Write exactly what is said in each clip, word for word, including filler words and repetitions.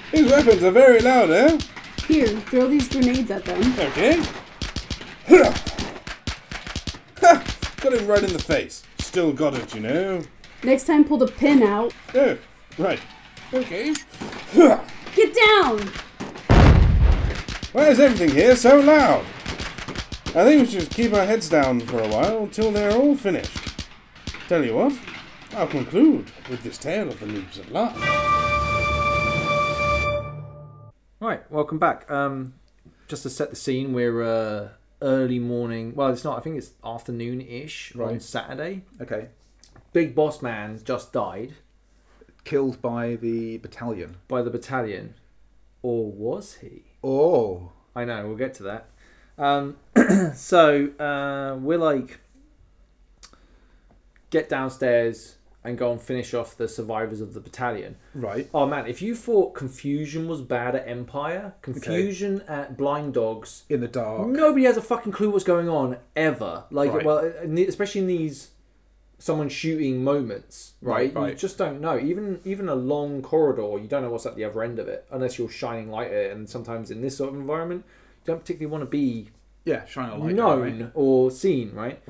These weapons are very loud, eh? Here, throw these grenades at them. Okay. Ha! Got him right in the face. Still got it, you know. Next time, pull the pin out. Oh, right. Okay. Get down! Why is everything here so loud? I think we should keep our heads down for a while until they're all finished. Tell you what, I'll conclude with this tale of the noobs at last. Right, welcome back. Um, just to set the scene, we're uh, early morning. Well, it's not. I think it's afternoon-ish Right. on Saturday. Okay. Big boss man just died Killed by the battalion. by the battalion, or was he? Oh. I know. We'll get to that. Um, so uh, we're like, get downstairs and go and finish off the survivors of the battalion. Right. Oh man, if you thought Confusion was bad at Empire, Confusion at Blind Dogs, In the dark. nobody has a fucking clue what's going on ever. Like, Right. well, especially in these someone shooting moments, right? Right, right. You just don't know. Even even a long corridor, you don't know what's at the other end of it unless you're shining light at it. And sometimes in this sort of environment, you don't particularly want to be Yeah, shine a light. known Right? or seen, right?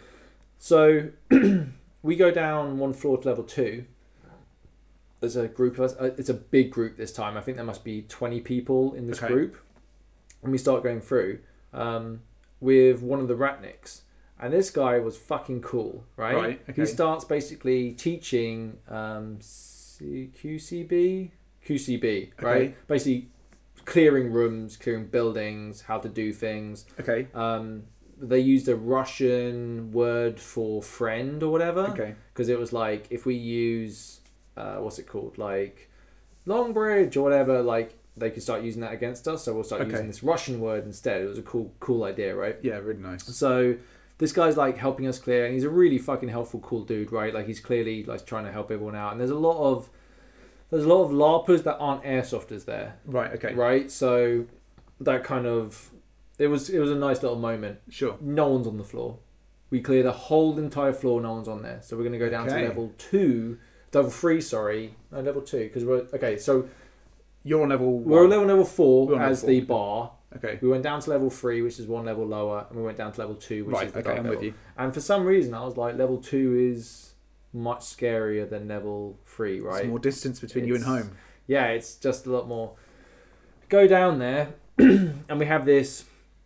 So we go down one floor to level two. There's a group of us. uh, It's a big group this time. I think there must be twenty people in this Okay. group. And we start going through um, with one of the Ratniks. And this guy was fucking cool, right? Right, okay. He starts basically teaching um, C- Q C B? Q C B, right? Okay. Basically clearing rooms, clearing buildings, how to do things. Okay. Um, they used a Russian word for friend or whatever. Okay. Because it was like, if we use, uh, what's it called? Like, Long Bridge or whatever, like, they could start using that against us. So we'll start Okay. using this Russian word instead. It was a cool, cool idea, right? Yeah, really nice. So this guy's like helping us clear, and he's a really fucking helpful, cool dude, right? Like, he's clearly like trying to help everyone out. And there's a lot of, there's a lot of LARPers that aren't airsofters there. Right, okay. Right? So that kind of, it was it was a nice little moment. Sure. No one's on the floor. We clear the whole entire floor, no one's on there. So we're going to go down Okay. to level two, level three, sorry. No, level two, because we're, okay, so You're on level we're on one. level, level four We're on level as four. the bar. Okay. We went down to level three, which is one level lower, and we went down to level two, which Right, is the okay, dark I'm level. with you. And for some reason, I was like, level two is much scarier than level three, right? There's more distance between you and It's- home. Yeah, it's just a lot more. Go down there, and we have this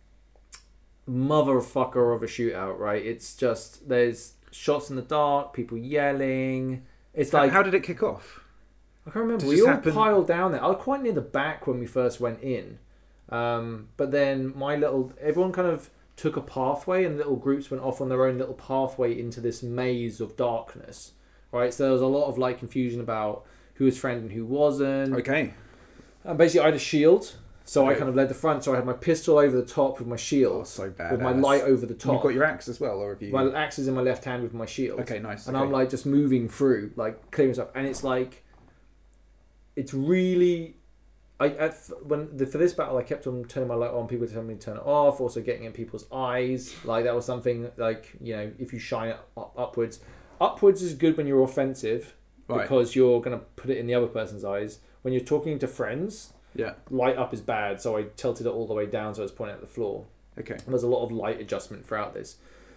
motherfucker of a shootout, right? It's just, there's shots in the dark, people yelling. It's How- like, How did it kick off? I can't remember. Does We this all happen- piled down there. I was quite near the back when we first went in. Um, but then my little, everyone kind of took a pathway, and little groups went off on their own little pathway into this maze of darkness, right? So there was a lot of like confusion about who was friend and who wasn't. Okay. And basically, I had a shield, so I Okay. kind of led the front. So I had my pistol over the top with my shield, Oh, so bad. with my light over the top. You've got your axe as well, or have you? My axe is in my left hand with my shield. Okay, nice. And okay. I'm like just moving through, like clearing stuff, and it's like, it's really, I at, when the, for this battle I kept on turning my light on. People telling me to turn it off. Also getting in people's eyes, like that was something like, you know, if you shine it up, upwards, upwards is good when you're offensive, Right. because you're gonna put it in the other person's eyes. When you're talking to friends, Yeah. light up is bad, so I tilted it all the way down so it's pointing at the floor. Okay. And there's a lot of light adjustment throughout this.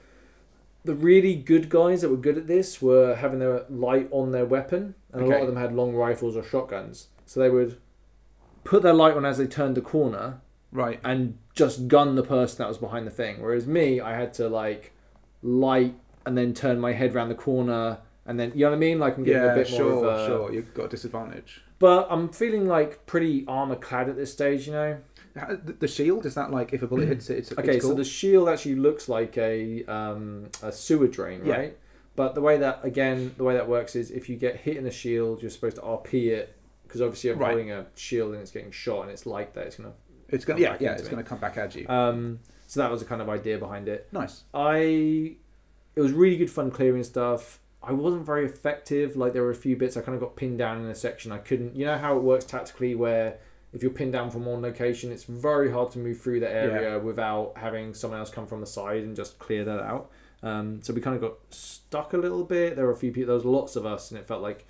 The really good guys that were good at this were having their light on their weapon, and a lot Okay. of them had long rifles or shotguns. So they would put their light on as they turned the corner Right. and just gun the person that was behind the thing. Whereas me, I had to like light and then turn my head around the corner, and then, you know what I mean? Like, I'm getting Yeah, a bit sure, more of a... sure. You've got a disadvantage. But I'm feeling like pretty armor clad at this stage, you know? How- The the shield, is that like if a bullet hits it, it's Okay, it's so cool? the shield actually looks like a um, a sewer drain, Yeah. right? But the way that, again, the way that works is if you get hit in a shield, you're supposed to R P it, because obviously you're Right. holding a shield and it's getting shot, and it's like that. It's gonna. It's gonna come yeah back yeah into it's me. gonna come back at you. Um, so that was the kind of idea behind it. Nice. I, it was really good fun clearing stuff. I wasn't very effective. Like, there were a few bits I kind of got pinned down in a section. I couldn't. You know how it works tactically, where if you're pinned down from one location, it's very hard to move through the area without having someone else come from the side and just clear that out. Um, so we kind of got stuck a little bit. There were a few people. There was lots of us, and it felt like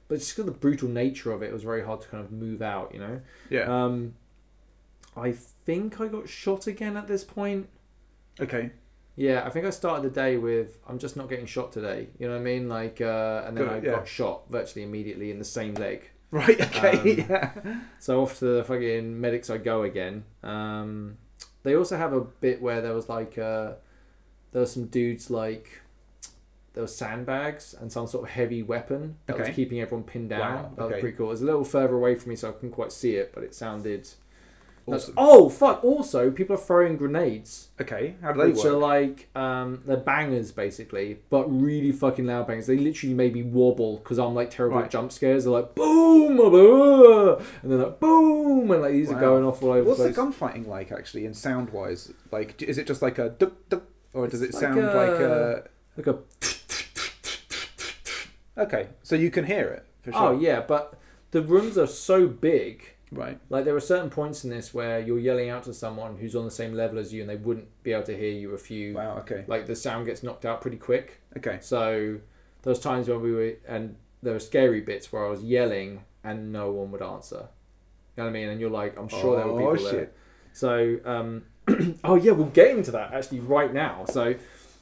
but just because of the brutal nature of it, it was very hard to kind of move out, you know. Yeah. Um, I think I got shot again at this point. Okay. Yeah, I think I started the day with I'm just not getting shot today. You know what I mean? Like, uh, and then Good, I yeah. got shot virtually immediately in the same leg. Right. Okay. Um, yeah. So off to the fucking medics I go again. Um, they also have a bit where there was like uh, there was some dudes like there was sandbags and some sort of heavy weapon that Okay. was keeping everyone pinned down. Wow, That was okay. pretty cool. It was a little further away from me, so I couldn't quite see it, but it sounded. Awesome. Oh fuck! Also, people are throwing grenades. Okay. How do they Which work? are like um, they're bangers basically, but really fucking loud bangers. They literally made me wobble because I'm like terrible Right. at jump scares. They're like boom, ah, and then like boom, and like these Wow. are going off all over What's the the place. gunfighting like actually, in sound wise? Like, is it just like a duck duck, or does it It's like sound a- like a? Like a Okay, so you can hear it for sure. oh yeah, but the rooms are so big. Right. Like there are certain points in this where you're yelling out to someone who's on the same level as you, and they wouldn't be able to hear you if you Wow. Okay. like the sound gets knocked out pretty quick. Okay. So there was times when we were, and there were scary bits where I was yelling and no one would answer. You know what I mean? And you're like, I'm sure there were Oh, people there. shit. So, um, oh yeah, we'll get into that actually right now. So,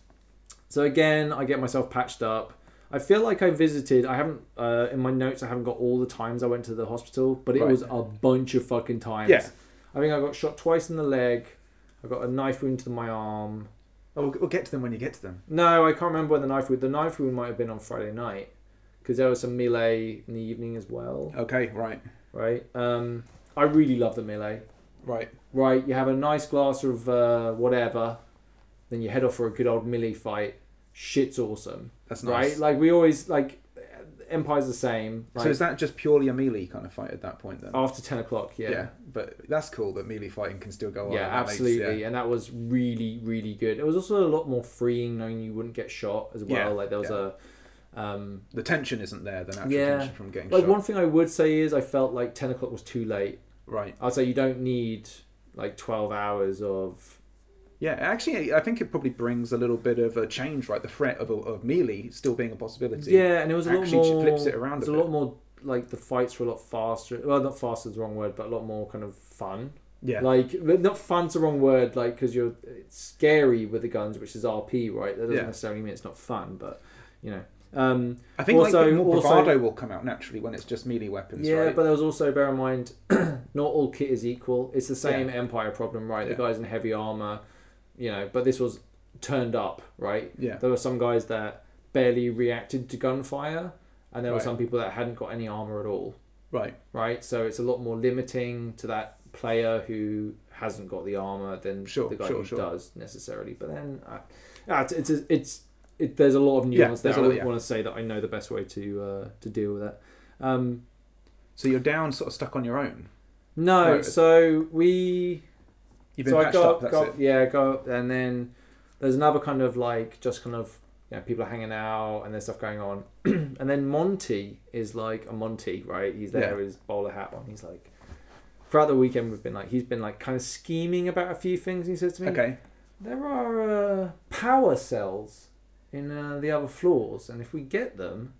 so again, I get myself patched up. I feel like I visited. I haven't uh, in my notes. I haven't got all the times I went to the hospital, but it Right. was a bunch of fucking times. Yeah. I think I got shot twice in the leg. I got a knife wound to my arm. Oh, we'll, we'll get to them when you get to them. No, I can't remember when the knife wound. The knife wound might have been on Friday night because there was some melee in the evening as well. Okay. Right. Right. Um, I really love the melee. Right. Right. You have a nice glass of uh, whatever, then you head off for a good old melee fight. Shit's awesome. That's nice. Right. Like we always like. Empire's the same. Like, So is that just purely a melee kind of fight at that point then? after ten o'clock? Yeah. Yeah, but that's cool that melee fighting can still go on. Yeah, and that makes- absolutely, yeah. and that was really, really good. It was also a lot more freeing knowing you wouldn't get shot as well. Yeah, Like there was yeah. a, um, The tension isn't there. The natural Yeah. tension from getting like shot. one thing I would say is I felt like ten o'clock was too late. Right. I'd say you don't need like twelve hours of. Yeah, actually, I think it probably brings a little bit of a change, right? The threat of, of melee still being a possibility. Yeah, and it was a lot Actually more. flips it around a It was a, bit. lot more like the fights were a lot faster. Well, not faster is the wrong word, but a lot more kind of fun. Yeah. Like not fun's the wrong word, like because you're it's scary with the guns, which is R P, right? That doesn't Yeah. necessarily mean it's not fun, but you know. Um, I think also- like more also- bravado will come out naturally when it's just melee weapons, yeah, right? but there was also bear in mind, not all kit is equal. It's the same Yeah. Empire problem, right? Yeah. The guys in heavy armor, you know, but this was turned up, right? Yeah. There were some guys that barely reacted to gunfire, and there were Right. some people that hadn't got any armor at all, Right. right? So it's a lot more limiting to that player who hasn't got the armor than Sure, the guy sure, who sure. does necessarily. But then, uh, yeah, it's it's it's it, there's a lot of Yeah, nuance there's there. a I lot, don't yeah. want to say that I know the best way to uh, to deal with it. Um, So you're down, sort of stuck on your own. no, No, so we You've been so I patched go up. up, That's go it. up, yeah, go up, and then there's another kind of like just kind of you know people are hanging out and there's stuff going on, and then Monty is like a Monty, right? He's there Yeah. with his bowler hat on. He's like throughout the weekend we've been like he's been like kind of scheming about a few things. He says to me, Okay. there are uh, power cells in uh, the other floors, and if we get them.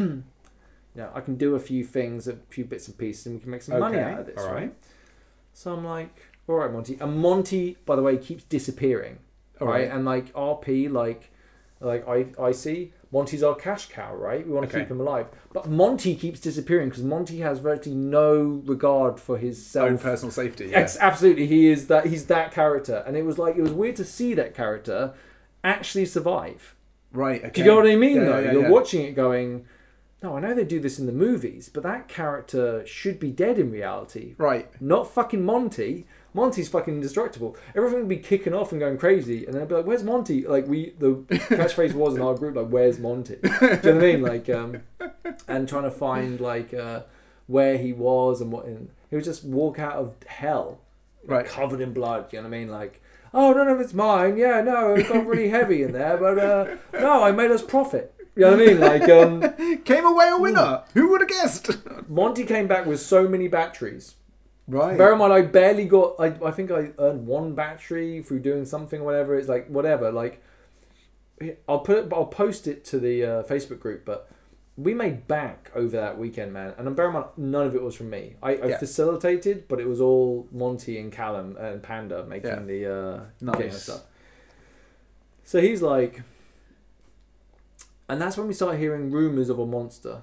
You know, I can do a few things, a few bits and pieces, and we can make some money Okay, out of this, all right. right? So I'm like, all right, Monty. And Monty, by the way, keeps disappearing, All right? right. And like R P, like, like I, I see Monty's our cash cow, right? We want to Okay. keep him alive, but Monty keeps disappearing because Monty has virtually no regard for his self. Own personal safety. Yeah. Ex- absolutely, he is that. He's that character, and it was like it was weird to see that character actually survive. Right. Okay. Do you know what I mean? Yeah, though yeah, you're yeah. watching it going, no, I know they do this in the movies, but that character should be dead in reality. Right. Not fucking Monty. Monty's fucking indestructible. Everything would be kicking off and going crazy, and then I'd be like, "Where's Monty?" Like we, the catchphrase was in our group, like, "Where's Monty?" Do you know what I mean? Like, um, and trying to find like uh, where he was and what. And he would just walk out of hell, like, Right. covered in blood. You know what I mean? Like, oh, none of it's mine. Yeah, no, it got really heavy in there, but uh, no, I made us profit. You know what I mean? Like, um, Came away a winner. Who would have guessed? Monty came back with so many batteries. Right. Bear in mind, I barely got. I, I think I earned one battery through doing something, whatever. It's like whatever. Like, I'll put it. I'll post it to the uh, Facebook group. But we made back over that weekend, man. And bear in mind, none of it was from me. I, I Yeah. facilitated, but it was all Monty and Callum and Panda making Yeah. the uh, Nice. game and stuff. So he's like, and that's when we started hearing rumors of a monster,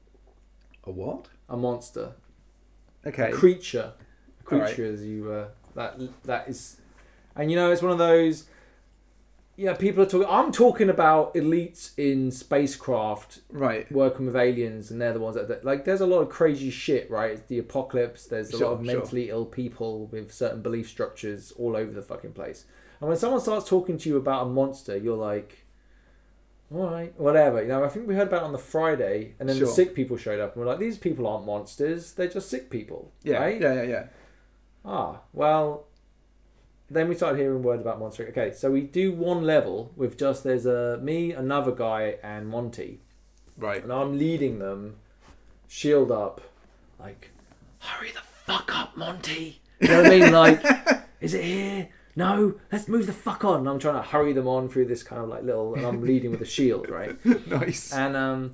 A what? a monster, Okay. a creature, a All right. creature as you uh, that that is, and you know it's one of those. Yeah, people are talking. I'm talking about elites in spacecraft Right. working with aliens, and they're the ones that, that like. There's a lot of crazy shit, right? It's the apocalypse. There's a Sure, lot of sure. mentally ill people with certain belief structures all over the fucking place. And when someone starts talking to you about a monster, you're like, all right, whatever. You know, I think we heard about it on the Friday, and then Sure. the sick people showed up, and we're like, these people aren't monsters. They're just sick people, Yeah. right? Yeah. Yeah. Yeah. Ah, well. Then we started hearing word about monster. Okay, so we do one level with just there's a me, another guy, and Monty. Right. And I'm leading them, shield up, like, hurry the fuck up, Monty. You know what I mean? Like, is it here? No, let's move the fuck on. And I'm trying to hurry them on through this kind of like little, and I'm leading with a shield, right? Nice. And um,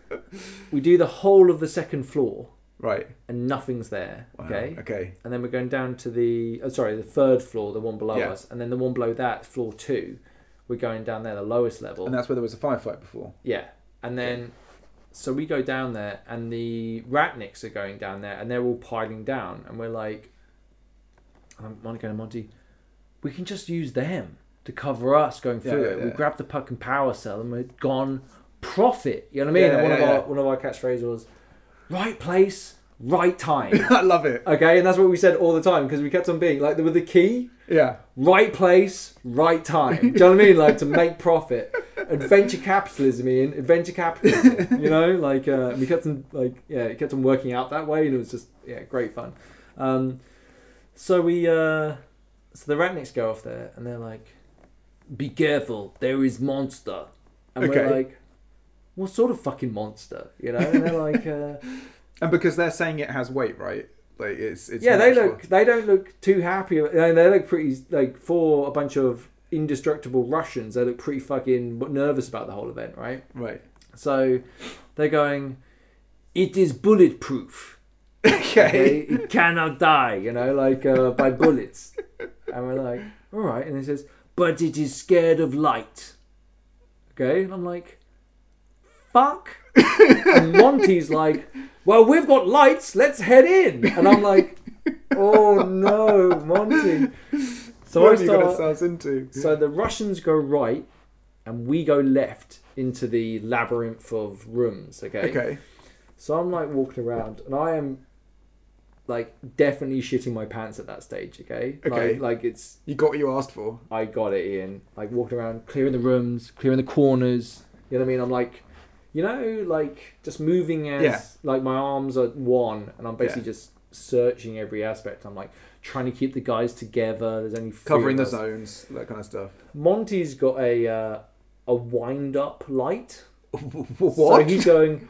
we do the whole of the second floor, Right. and nothing's there. Wow. Okay. Okay. And then we're going down to the, oh, sorry, the third floor, the one below Yeah. us, and then the one below that, floor two. We're going down there, the lowest level. And that's where there was a firefight before. Yeah, and then so we go down there, and the Ratniks are going down there, and they're all piling down, and we're like, I'm Monica and Monty, we can just use them to cover us going through Yeah, it. yeah, We yeah. grab the fucking power cell, and we're gone profit. You know what I mean? Yeah, and one yeah, of our yeah. one of our catchphrases was, right place, right time. I love it. Okay, and that's what we said all the time because we kept on being like with the key. Yeah. Right place, right time. Do you know what I mean? Like to make profit. Adventure capitalism, Ian. Adventure capitalism. You know, like uh, we kept on like yeah, it kept on working out that way, and it was just yeah, great fun. Um, so we uh, so the Ratniks go off there, and they're like, "Be careful, there is monster," and Okay. we're like, "What sort of fucking monster?" You know, and they're like. Uh, And because they're saying it has weight, right? Like it's it's. yeah, they natural. look. They don't look too happy. They they look pretty like for a bunch of indestructible Russians. They look pretty fucking nervous about the whole event, right? Right. So they're going. It is bulletproof. Okay. It cannot die. You know, like uh, by bullets. And we're like, all right. And he says, but it is scared of light. Okay, and I'm like, fuck. And Monty's like, well, we've got lights, let's head in. And I'm like, oh no, Monty. So what I have you got start, ourselves into? so the Russians go right and we go left into the labyrinth of rooms, okay? Okay. So I'm like walking around and I am like definitely shitting my pants at that stage, okay? Okay. Like, like it's, You got what you asked for. I got it, Ian. Like walking around, clearing the rooms, clearing the corners. You know what I mean? I'm like, you know, like just moving as Yeah. like my arms are one, and I'm basically Yeah. just searching every aspect. I'm like trying to keep the guys together. There's only three Covering the of us. zones, that kind of stuff. Monty's got a uh, a wind up light. What? So he's going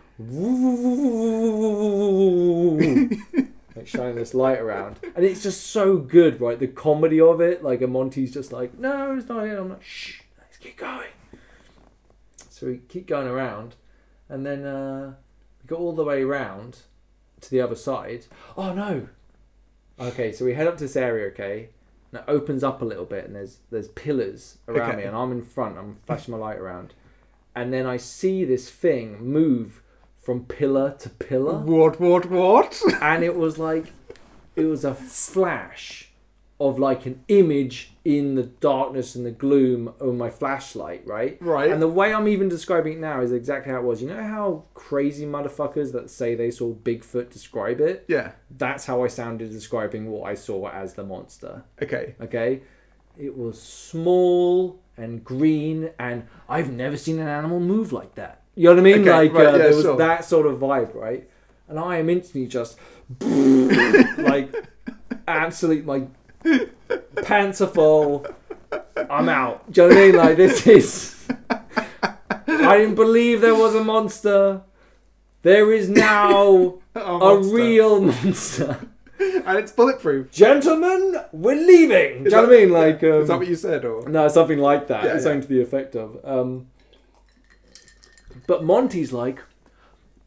like shining this light around, and it's just so good, right? The comedy of it, like, and Monty's just like, no, it's not here. I'm like, shh, let's keep going. So we keep going around, and then uh, we go all the way around to the other side. Oh no! Okay, so we head up to this area, okay, and it opens up a little bit, and there's there's pillars around Okay. me, and I'm in front. I'm flashing my light around. And then I see this thing move from pillar to pillar. What? What? What? And it was like, it was a flash of like an image in the darkness and the gloom of my flashlight, right? Right. And the way I'm even describing it now is exactly how it was. You know how crazy motherfuckers that say they saw Bigfoot describe it? Yeah. That's how I sounded describing what I saw as the monster. Okay. Okay? It was small and green, and I've never seen an animal move like that. You know what I mean? Okay, like right, uh, yeah, there was sure. that sort of vibe, right? And I am instantly just like absolute, like pants are full. I'm out. Do you know what I mean? Like this is. I didn't believe there was a monster. There is now A a monster. real monster. And it's bulletproof. Gentlemen, we're leaving. Do you know what I mean? Like, um, Is that what you said, or? no, something like that. Yeah, it's yeah. something to the effect of. Um, but Monty's like,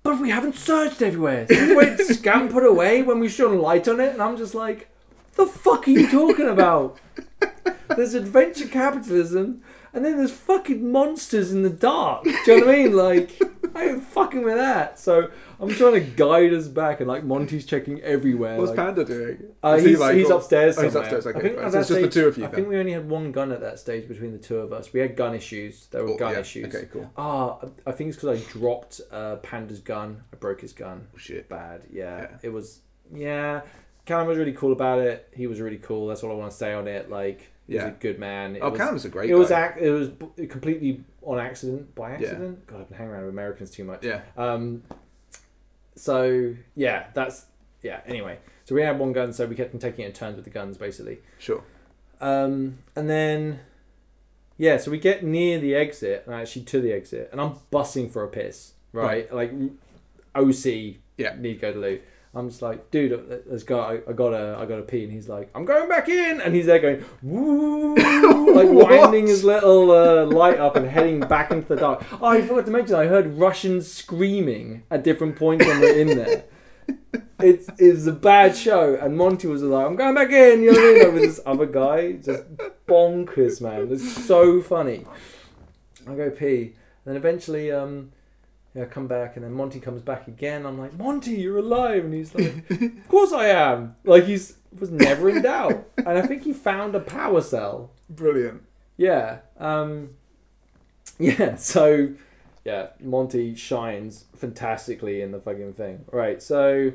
but we haven't searched everywhere. So everywhere scampered away when we shone a light on it, and I'm just like, the fuck are you talking about? There's adventure capitalism, and then there's fucking monsters in the dark. Do you know what I mean? Like, I ain't fucking with that. So I'm trying to guide us back, and like Monty's checking everywhere. What's like, Panda doing? Uh, Is he, he's like, he's all- upstairs Oh, somewhere. he's upstairs. Okay, I think right. at So that it's just the stage- two of you I then. think we only had one gun at that stage between the two of us. We had gun issues. There were Oh, gun yeah. issues. Okay, cool. Ah, I think it's because I dropped uh, Panda's gun. I broke his gun. Oh, shit. Bad. Yeah. Yeah. It was. Yeah. Callum was really cool about it. He was really cool. That's all I want to say on it. Like, he Yeah. was a good man. It Oh, was, Callum's a great It was guy. ac- It was b- completely on accident. By accident. God, I've been hanging around with Americans too much. Yeah. Um. So yeah, that's yeah. Anyway, so we had one gun, so we kept on taking it in turns with the guns, basically. Sure. Um, and then, yeah, so we get near the exit, and actually to the exit, and I'm bussing for a piss, right? Like, O C, Yeah. need to go to loo. I'm just like, dude, let's go. I, I gotta, I gotta pee, and he's like, I'm going back in, and he's there going, woo, like winding his little uh, light up and heading back into the dark. Oh, I forgot to mention, I heard Russians screaming at different points when we're in there. It's it's a bad show, and Monty was like, I'm going back in, you know what I mean? Like, with this other guy, just bonkers, man. It's so funny. I go pee, and then eventually, um, yeah, I come back, and then Monty comes back again. I'm like, Monty, you're alive, and he's like, of course I am. Like, he's was never in doubt, and I think he found a power cell. Brilliant. Yeah, um, yeah. So, yeah, Monty shines fantastically in the fucking thing. Right, so,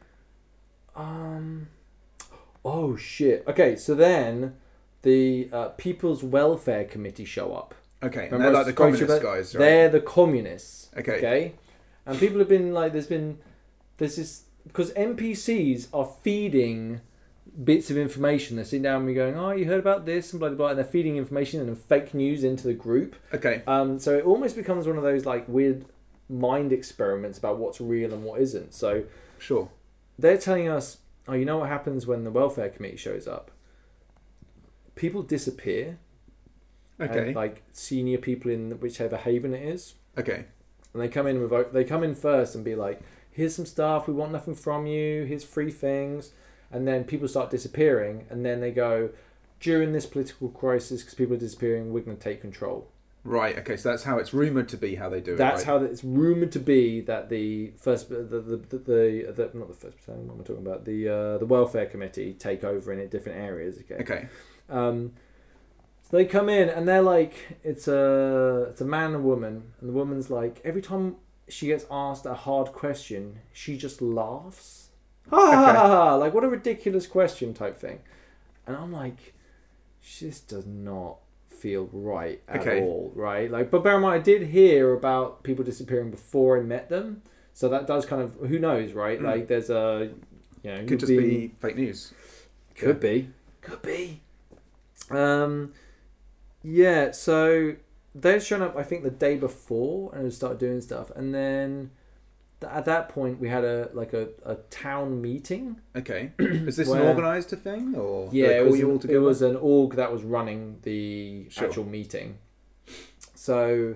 um, oh shit. Okay, so then the uh, People's Welfare Committee show up. Okay, and Remember they're I like the spoke to you communist about- guys, right? They're the communists. Okay. Okay, and people have been like, there's been, there's this because N P Cs are feeding bits of information. They're sitting down and we're going, oh, you heard about this and blah blah blah, and they're feeding information and fake news into the group. Okay. Um, so it almost becomes one of those like weird mind experiments about what's real and what isn't. So Sure. they're telling us, oh, you know what happens when the welfare committee shows up? People disappear. Okay. And, like senior people in whichever haven it is, Okay. and they come in with they come in first and be like, here's some stuff, we want nothing from you, here's free things, and then people start disappearing, and then they go, during this political crisis, because people are disappearing, we're going to take control. Right. Okay. So that's how it's rumored to be how they do it. That's right? how it's rumored to be that the first the the, the, the, the not the first battalion, what am I talking about, the uh, the welfare committee take over in different areas. Okay. Okay. Um, so they come in and they're like, it's a it's a man and a woman, and the woman's like, every time she gets asked a hard question, she just laughs. Ha ha ha ha! Like, what a ridiculous question type thing. And I'm like, this does not feel right at Okay. all, right? Like, but bear in mind, I did hear about people disappearing before I met them, so that does kind of, who knows, right? Mm. Like, there's a, you know, Could just being- be fake news. could be. Could be. Um, yeah, so they'd shown up, I think, the day before and started doing stuff. And then th- at that point, we had a like a, a town meeting. Okay. Is this an Where- organised thing, or do Yeah, they it call was, you an, all it together? was an org that was running the Sure. actual meeting. So,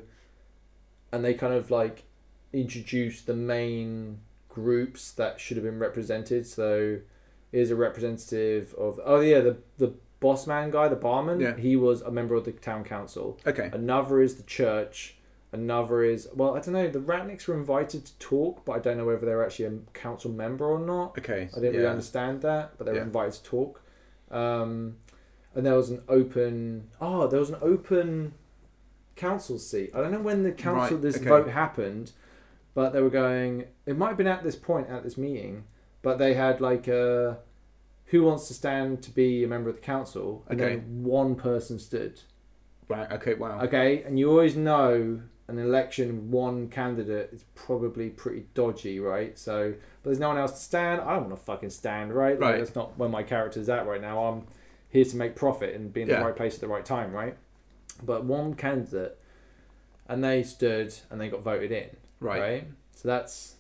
and they kind of like introduced the main groups that should have been represented. So, here's a representative of, oh yeah, the, the boss man guy, the barman, Yeah. he was a member of the town council. Okay. Another is the church. Another is, well, I don't know, the Ratnicks were invited to talk, but I don't know whether they're actually a council member or not. Okay. I didn't really yeah. understand that, but they were Yeah. invited to talk. Um, and there was an open, oh, there was an open council seat. I don't know when the council, Right, this okay. vote happened, but they were going, it might have been at this point, at this meeting, but they had like a, who wants to stand to be a member of the council? And Okay. then one person stood. Right. Okay. Wow. Okay, and you always know an election with one candidate is probably pretty dodgy, right? So, but there's no one else to stand. I don't want to fucking stand, right? Like, Right. that's not where my character's at right now. I'm here to make profit and be in Yeah. the right place at the right time, right? But one candidate, and they stood and they got voted in, Right. right? So that's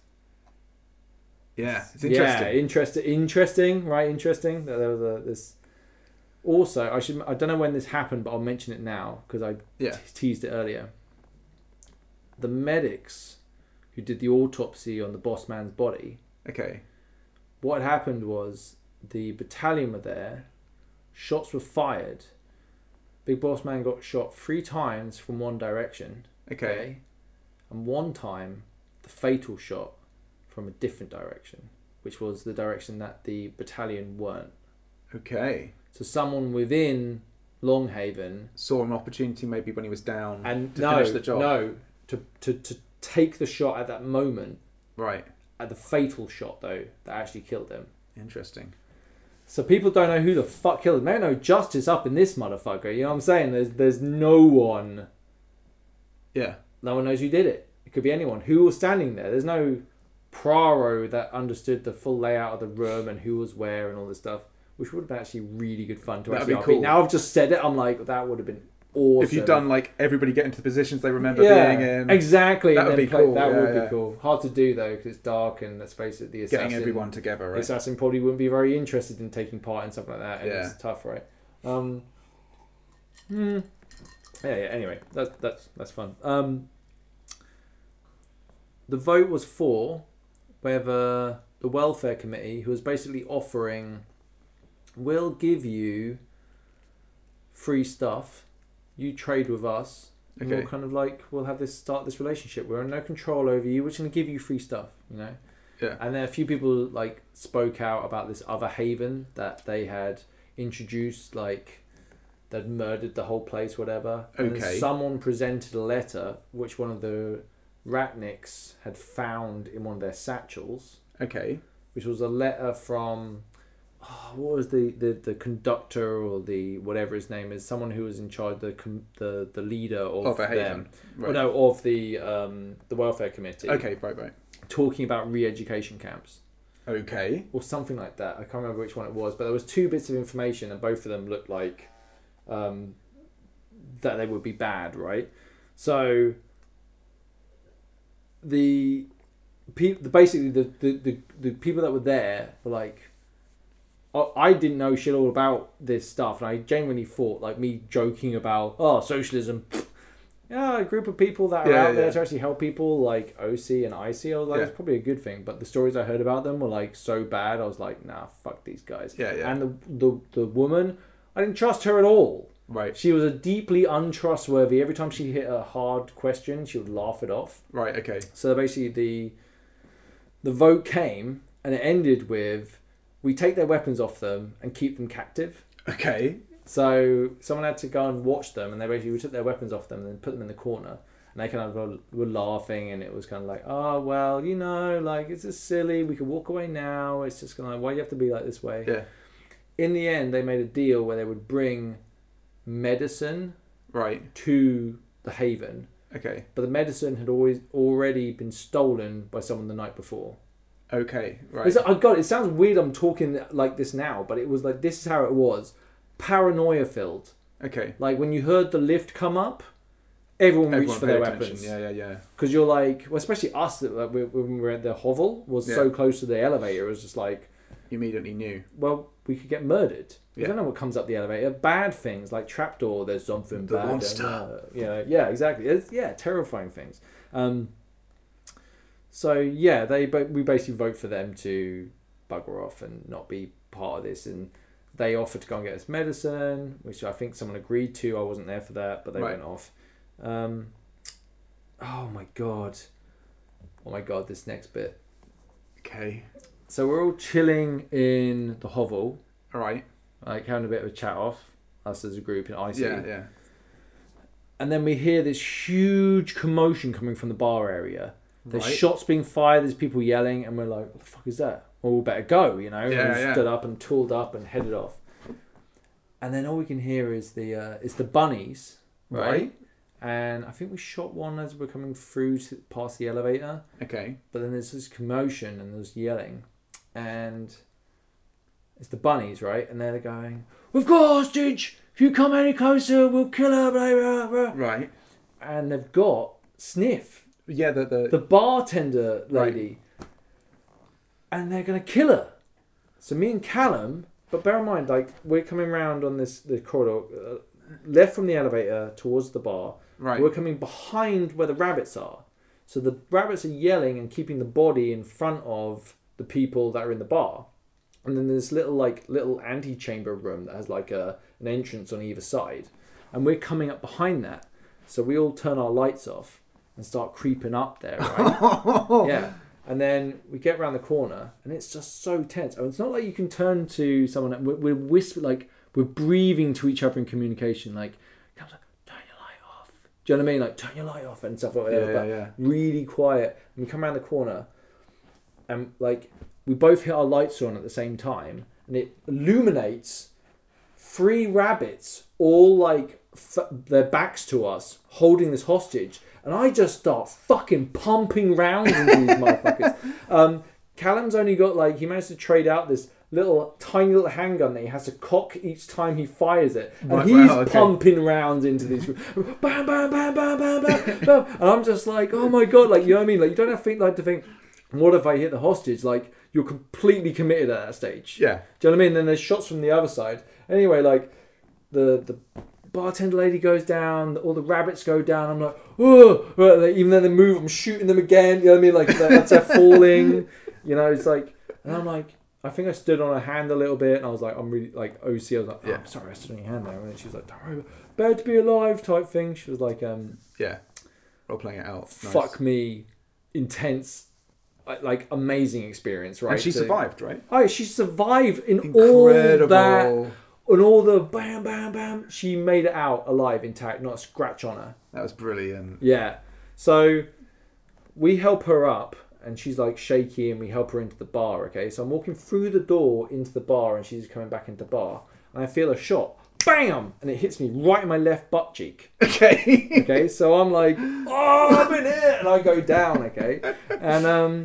Yeah. It's interesting. yeah, interesting, interesting, right? Interesting that there was a this. Also, I should I don't know when this happened, but I'll mention it now because I Yeah. t- teased it earlier. The medics who did the autopsy on the boss man's body. Okay. What had happened was the battalion were there, shots were fired, Big Boss Man got shot three times from one direction. Okay. okay? And one time, the fatal shot from a different direction, which was the direction that the battalion weren't. Okay. So someone within Longhaven saw an opportunity maybe when he was down and to no, finish the job. No, to, to, to take the shot at that moment. Right. At the fatal shot, though, that actually killed them. Interesting. So people don't know who the fuck killed him. There ain't no justice up in this motherfucker. You know what I'm saying? There's there's no one. Yeah. No one knows who did it. It could be anyone. Who was standing there? There's no Praro that understood the full layout of the room and who was where and all this stuff, which would have been actually really good fun to That'd actually be repeat. cool. Now I've just said it. I'm like, that would have been awesome. If you'd done like everybody get into the positions they remember yeah, being in. Exactly. That and would then be play, cool. That yeah, would yeah. be cool. Hard to do though because it's dark and let's face it, the assassin. Getting everyone together, right? The assassin probably wouldn't be very interested in taking part in something like that, and Yeah. it's tough, right? Um, hmm. Yeah, yeah. Anyway, that's that's that's fun. Um, the vote was for whether the welfare committee, who was basically offering, we'll give you free stuff, you trade with us. And Okay. we'll kind of like we'll have this start this relationship. We're in no control over you. We're just gonna give you free stuff, you know. Yeah. And then a few people like spoke out about this other haven that they had introduced, like they'd murdered the whole place, whatever. And then Okay. someone presented a letter which one of the Ratniks had found in one of their satchels, Okay. which was a letter from oh, what was the, the, the conductor or the whatever his name is, someone who was in charge, the com- the the leader of, Of a haven. them, Right. well, no, of the um the welfare committee. Okay, right, right. Talking about re-education camps Okay. or something like that. I can't remember which one it was, but there was two bits of information, and both of them looked like um, that they would be bad, right? So the people, basically the, the, the, the people that were there were like, I I didn't know shit all about this stuff, and I genuinely thought like me joking about oh socialism. Yeah, a group of people that are Yeah, out there yeah. to actually help people, like O C and I C. I was like, Yeah. it's probably a good thing. But the stories I heard about them were like so bad. I was like, nah, fuck these guys. Yeah, yeah. And the the the woman, I didn't trust her at all. Right. She was a deeply untrustworthy. Every time she hit a hard question, she would laugh it off. Right, okay. So basically, the the vote came, and it ended with, we take their weapons off them and keep them captive. Okay. So someone had to go and watch them, and they basically we took their weapons off them and then put them in the corner, and they kind of were, were laughing, and it was kind of like, oh well, you know, like it's just silly. We could walk away now. It's just kind of like, why do you have to be like this way? Yeah. In the end, they made a deal where they would bring medicine Right. to the haven, Okay. but the medicine had always already been stolen by someone the night before. Okay. Right. It's, I got it. Sounds weird. I'm talking like this now, but it was like this is how it was. Paranoia filled. Okay. Like when you heard the lift come up, everyone, reached Everyone for paid their attention. weapons. Yeah, yeah, yeah. Because you're like, well, especially us that like, we- when we were at the hovel was Yeah. so close to the elevator. It was just like, You immediately knew. well, we could get murdered. You Yeah. don't know what comes up the elevator. Bad things like trapdoor. There's something The bad. monster. Uh, yeah, yeah, exactly. It's, yeah, terrifying things. Um, so yeah, they ba- we basically vote for them to bugger off and not be part of this, and they offered to go and get us medicine, which I think someone agreed to. I wasn't there for that, but they Right. went off. Um, oh my god. Oh my god, this next bit. Okay. So we're all chilling in the hovel, All right. like having a bit of a chat off, us as a group in I C. Yeah, yeah. And then we hear this huge commotion coming from the bar area. There's Right. shots being fired, there's people yelling, and we're like, what the fuck is that? Well, we better go, you know? Yeah, and we yeah. stood up and tooled up and headed off. And then all we can hear is the uh, is the bunnies, right? Right. And I think we shot one as we're coming through to, past the elevator. Okay. But then there's this commotion and there's yelling. And it's the bunnies, right? And they're going, we've got a hostage! If you come any closer, we'll kill her, blah, blah, blah. Right. And they've got Sniff, Yeah, the the, the bartender lady. And they're going to kill her. So me and Callum, but bear in mind, like, we're coming round on this the corridor, uh, left from the elevator towards the bar. right. We're coming behind where the rabbits are. So the rabbits are yelling and keeping the body in front of the people that are in the bar. And then there's little like little antechamber room that has like a an entrance on either side. And we're coming up behind that. So we all turn our lights off and start creeping up there, right? Yeah. And then we get around the corner and it's just so tense. And it's not like you can turn to someone and we're, we're whisper like we're breathing to each other in communication, like, turn your light off. Do you know what I mean? Like, turn your light off and stuff like that. Yeah, but yeah. really quiet. And we come around the corner and like we both hit our lights on at the same time and it illuminates three rabbits all like f- their backs to us holding this hostage. And I just start fucking pumping rounds into these motherfuckers. Um, Callum's only got like, he managed to trade out this little tiny little handgun that he has to cock each time he fires it. And Right, he's wow, okay. pumping rounds into these. Bam, bam, bam, bam, bam, bam, bam. And I'm just like, oh my God. Like, you know what I mean? Like, you don't have to think, like, to think, what if I hit the hostage? Like, you're completely committed at that stage. Yeah. Do you know what I mean? Then there's shots from the other side. Anyway, like, the the bartender lady goes down, all the rabbits go down. I'm like, oh, even though they move, I'm shooting them again. You know what I mean? Like, that's they're falling. You know, it's like, and I'm like, I think I stood on her hand a little bit, and I was like, I'm really, like, O C. I was like, oh, Yeah. I'm sorry, I stood on your hand there. And she was like, don't worry, about it. Better to be alive type thing. She was like, um, Yeah. Role playing it out. Nice. fuck me, intense, like, like amazing experience, right? And she So- survived, right? Oh, she survived in all Incredible. that. And all the bam, bam, bam, she made it out alive, intact, not a scratch on her. That was brilliant. Yeah. So we help her up, and she's like shaky, and we help her into the bar, okay? So I'm walking through the door into the bar, and she's coming back into the bar, and I feel a shot. Bam! And it hits me right in my left butt cheek. Okay. Okay, so I'm like, oh, I'm in it! And I go down, okay? And um,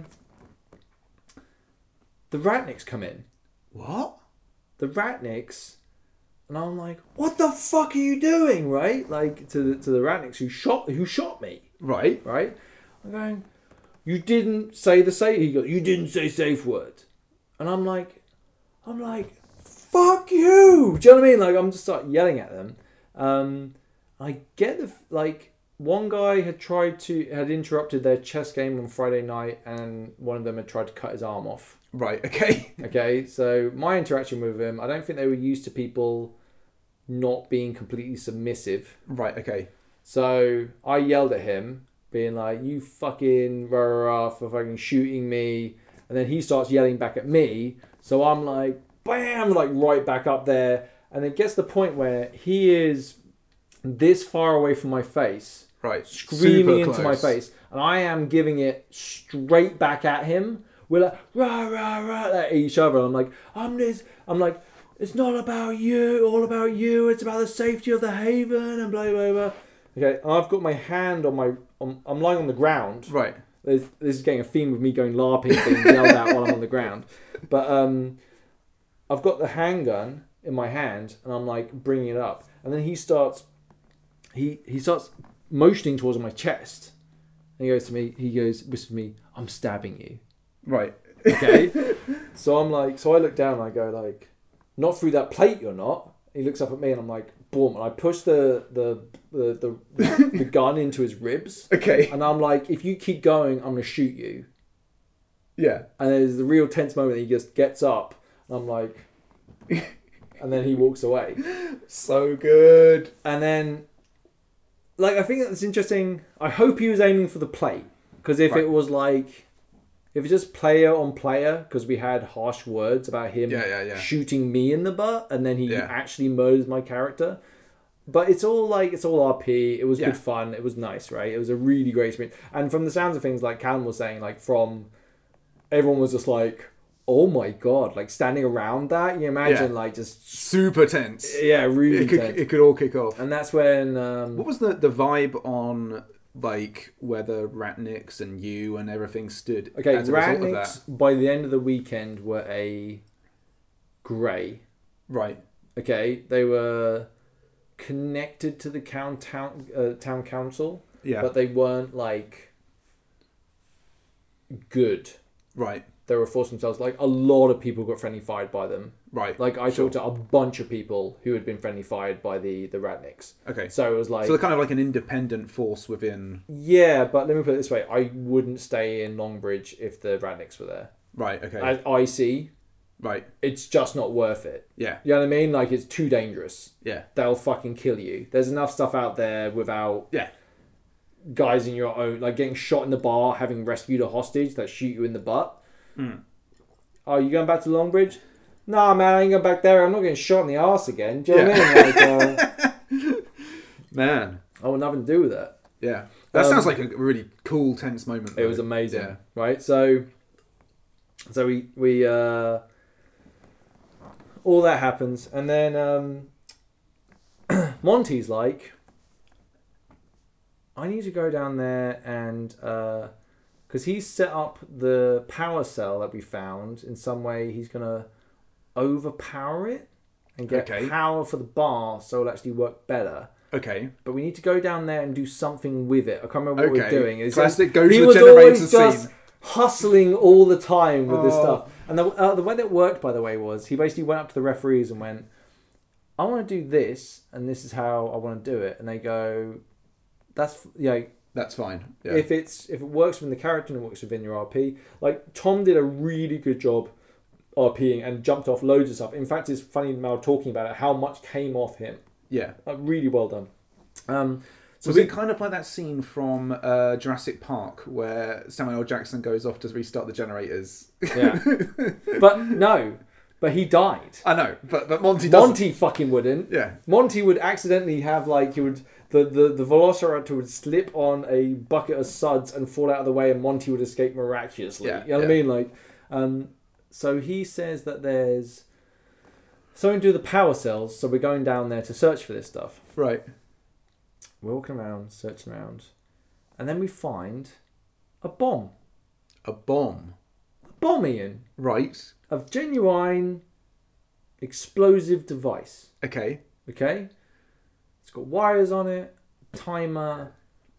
the Ratniks come in. What? The Ratniks... And I'm like, what the fuck are you doing, right? Like, to the, to the Ratniks who shot who shot me, Right. right? I'm going, you didn't say the safe... He goes, you didn't say safe word. And I'm like, I'm like, fuck you! Do you know what I mean? Like, I'm just start yelling at them. Um, I get the... Like, one guy had tried to... Had interrupted their chess game on Friday night, and one of them had tried to cut his arm off. Right. Okay. Okay, so my interaction with him, I don't think they were used to people not being completely submissive. Right. Okay. So I yelled at him, being like, you fucking rah, rah, rah, for fucking shooting me. And then he starts yelling back at me. So I'm like, bam, like right back up there. And it gets to the point where he is this far away from my face, Right. screaming Super into my close. face. And I am giving it straight back at him. We're like, rah, rah, rah, at each other. I'm like, I'm this, I'm like, it's not about you, all about you. It's about the safety of the haven and blah, blah, blah. Okay, and I've got my hand on my, on, I'm lying on the ground. Right. This, this is getting a theme of me going LARPing, being yelled at while I'm on the ground. But um, I've got the handgun in my hand and I'm like bringing it up. And then he starts, he, he starts motioning towards my chest. And he goes to me, he goes, whispers to me, I'm stabbing you. Right. Okay, so I'm like, so I look down and I go like, not through that plate, you're not. He looks up at me and I'm like, boom, and I push the the the the, the gun into his ribs, Okay. and I'm like, if you keep going, I'm gonna shoot you. Yeah. And there's the real tense moment. He just gets up, and I'm like, and then he walks away, So good. and then, like, I think that's interesting. I hope he was aiming for the plate, because if Right. it was like. If it's just player on player, because we had harsh words about him Yeah, yeah, yeah. shooting me in the butt, and then he Yeah. actually murders my character. But it's all like, it's all R P. It was Yeah. good fun. It was nice, right? It was a really great experience. And from the sounds of things, like Callum was saying, like from, everyone was just like, oh my God, like standing around that, you imagine Yeah. like just, Super tense. yeah, really It could, tense. it could all kick off. And that's when, um, What was the, the vibe on like whether Ratniks and you and everything stood okay, as a result of that? Ratniks by the end of the weekend were a grey. Right. Okay, they were connected to the town town uh, town council, Yeah. but they weren't like good. Right. they were forced themselves. Like, a lot of people got friendly fired by them. Right. Like, I sure. talked to a bunch of people who had been friendly fired by the, the Ratniks. Okay. So it was like... So they're kind of like an independent force within... Yeah, but let me put it this way. I wouldn't stay in Longbridge if the Ratniks were there. Right, okay. As I see, right. it's just not worth it. Yeah. You know what I mean? Like, it's too dangerous. Yeah. They'll fucking kill you. There's enough stuff out there without... Yeah. Guys in your own... Like, getting shot in the bar, having rescued a hostage that shoot you in the butt. Mm. Oh, you going back to Longbridge? Nah, man, I ain't going back there. I'm not getting shot in the arse again. Do you know Yeah. what I mean? Like, uh, Man. I want nothing to do with that. Yeah. That Um, sounds like a really cool, tense moment. It though. was amazing, Yeah. right? So, so we we uh, all that happens, and then um, Monty's like, I need to go down there and because he's set up the power cell that we found in some way. He's gonna overpower it and get Okay. power for the bar, so it'll actually work better. Okay. But we need to go down there and do something with it. I can't remember what Okay. we're doing. It's Classic like- go to he the was generator always just scene. hustling all the time with this Oh. stuff. And the uh, the way that worked, by the way, was he basically went up to the referees and went, "I want to do this, and this is how I want to do it." And they go, "That's yeah." That's fine. Yeah. If it's if it works within the character and it works within your R P, like Tom did a really good job RPing and jumped off loads of stuff. In fact, it's funny now talking about it how much came off him. yeah. Like, really well done. Um, so Was we- it kind of like that scene from uh, Jurassic Park where Samuel L. Jackson goes off to restart the generators? Yeah. But no, but he died. I know, but but Monty doesn't. Monty fucking wouldn't. Yeah. Monty would accidentally have like he would the, the, the Velociraptor would slip on a bucket of suds and fall out of the way, and Monty would escape miraculously. Yeah, You know what yeah. I mean? Like, um, so he says that there's something to do with the power cells. So we're going down there to search for this stuff. Right. We're walking around, searching around, and then we find a bomb. A bomb. A bomb, Ian, Right. of genuine explosive device. Okay. Okay, it's got wires on it, timer,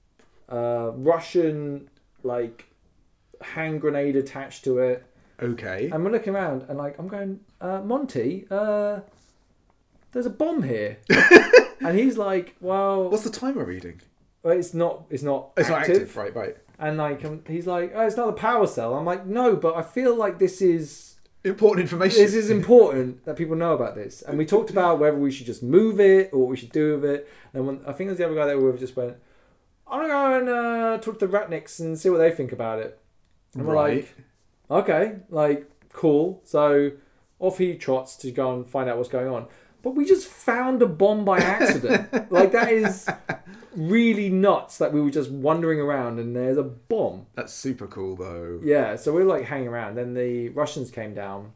uh, Russian like hand grenade attached to it, Okay. and we're looking around and like I'm going, uh, Monty, uh, there's a bomb here, and he's like, well, What's the timer reading? well, it's not, it's not, It's active. not active. Right. Right. And like um, he's like, oh, it's not the power cell. I'm like, no, but I feel like this is. Important information. This is important that people know about this. And we talked about whether we should just move it or what we should do with it. And when, I think there's the other guy that we were just went, I'm going to go and uh, talk to the Ratniks and see what they think about it. And we're Right. like, okay, like, cool. So off he trots to go and find out what's going on. But we just found a bomb by accident. Like, that is really nuts that we were just wandering around and there's a bomb. That's super cool though. Yeah, so we were like hanging around. Then the Russians came down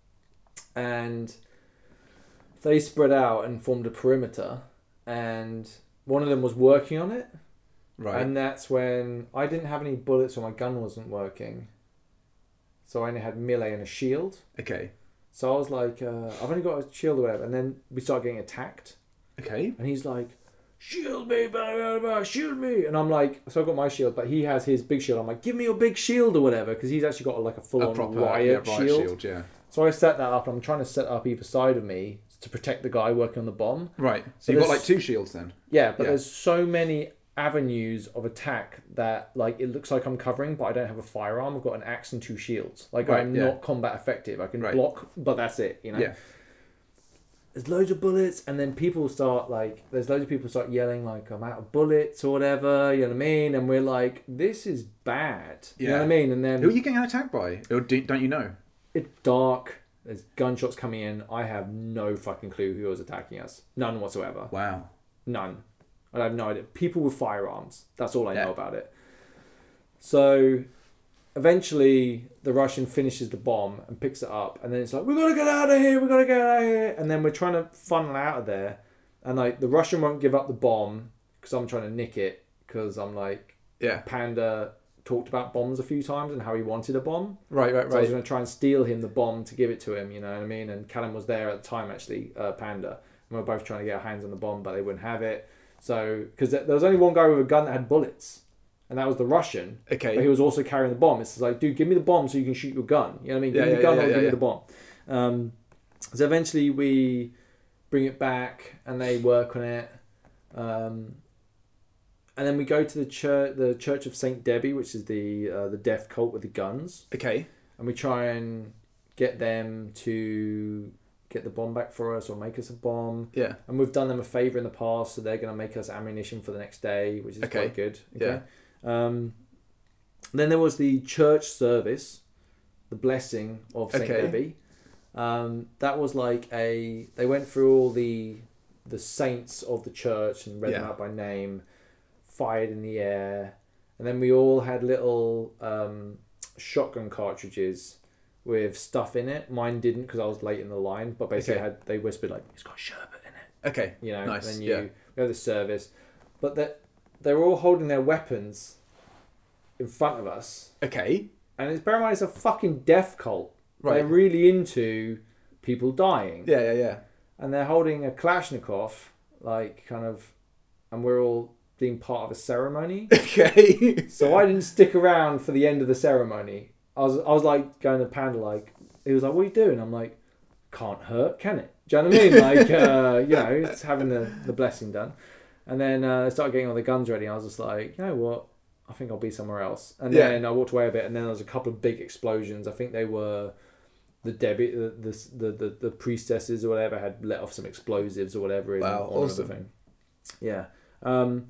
and they spread out and formed a perimeter. And one of them was working on it. Right. And that's when I didn't have any bullets or my gun wasn't working. So I only had melee and a shield. Okay. So I was like, uh, I've only got a shield or whatever. And then we started getting attacked. Okay. And he's like, shield me, blah, blah, blah, shield me. And I'm like, so I've got my shield, but he has his big shield. I'm like, give me your big shield or whatever. Because he's actually got like a A full-on proper riot, yeah, riot shield. shield. Yeah. So I set that up. I'm trying to set up either side of me to protect the guy working on the bomb. Right. So So you've got there's- like two shields then. Yeah, but Yeah. there's so many avenues of attack that like it looks like I'm covering, but I don't have a firearm. I've got an axe and two shields. Like Right, I'm yeah. not combat effective. I can Right. block, but that's it. You know. Yeah. There's loads of bullets, and then people start like, there's loads of people start yelling like, I'm out of bullets or whatever. You know what I mean? And we're like, this is bad. You know Yeah. what I mean? And then Who are you getting attacked by? Or do, don't you know? it's dark. There's gunshots coming in. I have no fucking clue who was attacking us. None whatsoever. Wow. None. I have no idea. People with firearms. That's all I Yeah. know about it. So eventually the Russian finishes the bomb and picks it up, and then it's like, we've got to get out of here, we've got to get out of here. And then we're trying to funnel out of there. And like the Russian won't give up the bomb because I'm trying to nick it because I'm like, Yeah. Panda talked about bombs a few times and how he wanted a bomb. Right. Right. So I was Right. going to try and steal him the bomb to give it to him, you know what I mean? And Callum was there at the time, actually, uh, Panda. And we were both trying to get our hands on the bomb, but they wouldn't have it. So, because there was only one guy with a gun that had bullets. and that was the Russian. Okay. But he was also carrying the bomb. It's like, dude, give me the bomb so you can shoot your gun. You know what I mean? Give Yeah, me the yeah, gun yeah, or yeah, give yeah. me the bomb. Um, so eventually we bring it back and they work on it. Um, and then we go to the church, the Church of Saint Debbie, which is the uh, the death cult with the guns. Okay. And we try and get them to get the bomb back for us or make us a bomb. Yeah. And we've done them a favour in the past, so they're going to make us ammunition for the next day, which is Okay. quite good. Okay. Yeah. Um, then there was the church service, the blessing of Saint Okay. Debbie. Um, that was like a... They went through all the the saints of the church and read them Yeah. out by name, fired in the air. And then we all had little um, shotgun cartridges with stuff in it. Mine didn't because I was late in the line, but basically Okay. had they whispered like, it's got sherbet in it. Okay. You know, Nice. and then you Yeah. we have the service. But that they were all holding their weapons in front of us. Okay. And it's bear in mind it's a fucking death cult. Right. They're really into people dying. Yeah, yeah, yeah. And they're holding a Kalashnikov, like kind of, and we're all being part of a ceremony. Okay. So I didn't stick around for the end of the ceremony. I was I was like going to Panda like, he was like, what are you doing? I'm like, can't hurt, can it? Do you know what I mean? Like, uh, you know, it's having the, the blessing done. And then uh, I started getting all the guns ready. I was just like, you know what? I think I'll be somewhere else. And Yeah. then I walked away a bit, and then there was a couple of big explosions. I think they were the Debbie, the the the, the, the priestesses or whatever had let off some explosives or whatever. In Wow, honor of the awesome. thing. Yeah. Um,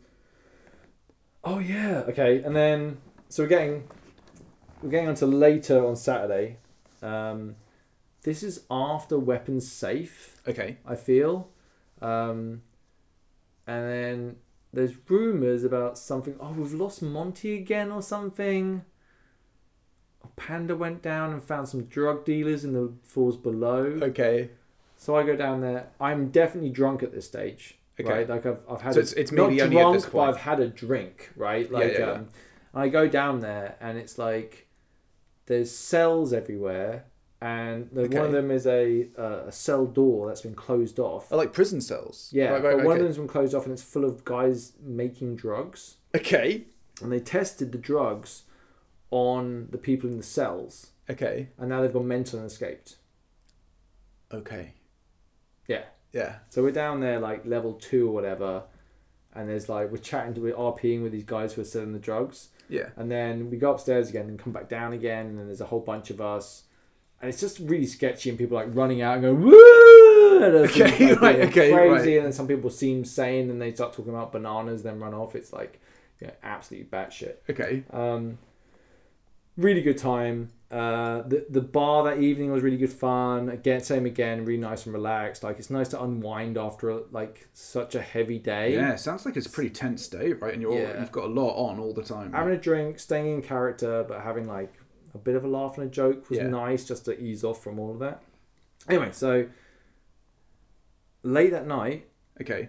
oh yeah. Okay. And then so we're getting we're getting on to later on Saturday. Um, this is after Weapons Safe, Okay. I feel. Um, and then there's rumours about something. Oh, we've lost Monty again or something. Panda went down and found some drug dealers in the floors below. Okay. So I go down there. I'm definitely drunk at this stage. Okay. Right? Like I've I've had So a- it's- it's not me only drunk, at this but point. I've had a drink. Right? Like yeah, yeah. um, I go down there and it's like there's cells everywhere, and the, one of Okay. them is a uh, a cell door that's been closed off. Oh, like prison cells. Yeah, Right, right, but one of okay. them's been closed off and it's full of guys making drugs. Okay. And they tested the drugs on the people in the cells, Okay. and now they've gone mental and escaped. Okay. Yeah. Yeah. So we're down there like level two or whatever, and there's like we're chatting to we're RPing with these guys who are selling the drugs, Yeah. and then we go upstairs again and come back down again, and then there's a whole bunch of us, and it's just really sketchy, and people are like running out and going woo, and it's Okay, like, right, being okay, crazy, right. and then some people seem sane and they start talking about bananas, then run off. It's like, you know, absolutely batshit. Okay. Um, really good time. Uh, the the bar that evening was really good fun. Again, same again, really nice and relaxed. Like it's nice to unwind after like such a heavy day. Yeah, sounds like it's a pretty tense day, right? And you're all, Yeah. you've got a lot on all the time. Right? Having a drink, staying in character, but having like a bit of a laugh and a joke was Yeah. nice, just to ease off from all of that. Anyway, so late that night, Okay.